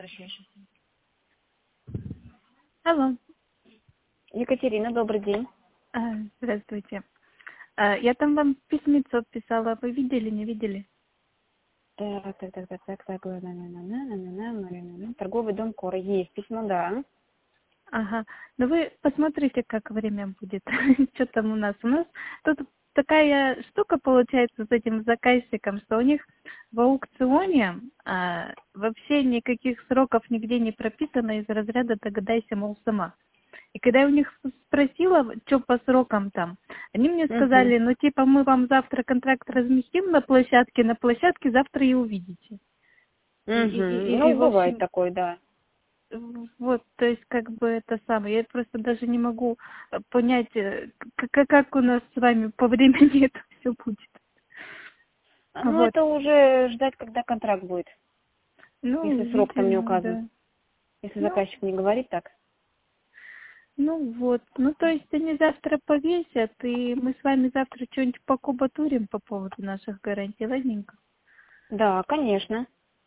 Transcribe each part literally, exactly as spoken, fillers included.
Алло. Екатерина, добрый день. А, Здравствуйте. А, Я там вам письмецо писала. Вы видели, не видели? Так, так, так, так, так, так, на, на, на, на, на, на, на, на, на. Торговый дом Кора. Есть письмо, да. Ага. Ну вы посмотрите, как время будет. Что там у нас? У нас тут такая штука получается с этим заказчиком, что у них в аукционе а, вообще никаких сроков нигде не прописано из разряда «догадайся, мол, сама». И когда я у них спросила, что по срокам там, они мне Угу. сказали, ну типа мы вам завтра контракт разместим на площадке, на площадке завтра и увидите. И, и, Угу. и, и, и, Ну, в бывает общем, такое, да. вот, то есть как бы это самое. Я просто даже не могу э, понять, э, как, как у нас с вами по времени это все будет. А, Ну, Вот. это уже ждать, когда контракт будет, Ну, если срок там не видимо, указан. да. Если Ну, заказчик не говорит так. ну вот. Ну, то есть они завтра повесят, и мы с вами завтра что-нибудь покубатурим по поводу наших гарантий, ладненько? Да, конечно.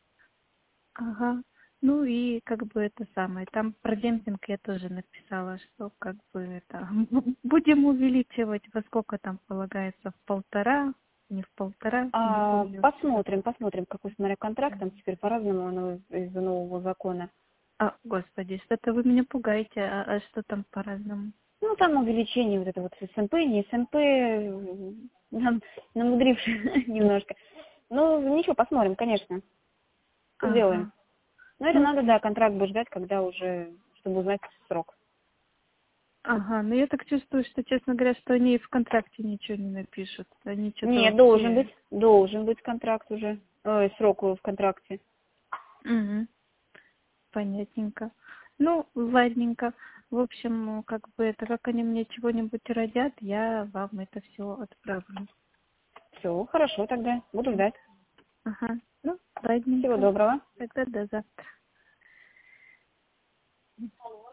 Ага. Ну и как бы это самое. Там про демпинг я тоже написала, что как бы это будем увеличивать, во сколько там полагается, в полтора, не в полтора, не А, помню. посмотрим, посмотрим, какой, смотря контракт, там теперь по-разному оно из-за нового закона. А, господи, что-то вы меня пугаете, а, а что там по-разному? Ну, там увеличение вот это вот с СМП, не СМП, м, нам намудривши немножко. Ну, ничего, посмотрим, конечно. Сделаем. Ага. Но это Ну, надо, да, контракт бы ждать, когда уже, чтобы узнать срок. ага, но я так чувствую, что, честно говоря, что они в контракте ничего не напишут. Они что-то Нет, должен быть, вообще... должен быть контракт уже, ой, срок в контракте. Угу. Понятненько. Ну, ладненько. В общем, ну, как бы это, как они мне чего-нибудь родят, я вам это все отправлю. Все, хорошо тогда, буду ждать. Ага. Ну, Всего ладненько. доброго. Тогда до завтра.